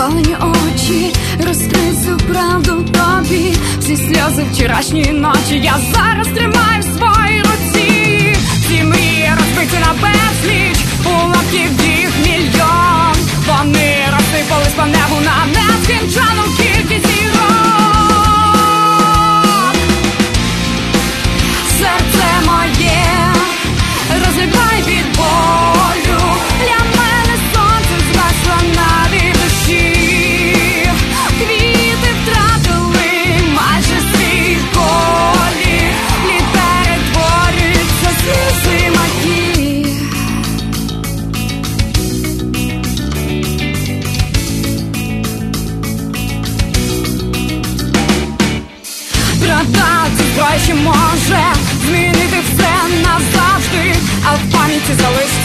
запалені очі, розкрий цю правду тобі. Всі сльози вчорашньої ночі я зараз тримаю в своїй руці. Всі мрії розбиті на безліч, уламків їх мільйон. Вони розсипались по небу на нескінчену кількість зірок. Серце моє розривай від болю, для мене сонце згасло навіть душі. Квіти втратили майже свій колір, лід перетворюється сльози мої. Правда, це зброя ще може змінити все назавжди, а в пам'яті залишиться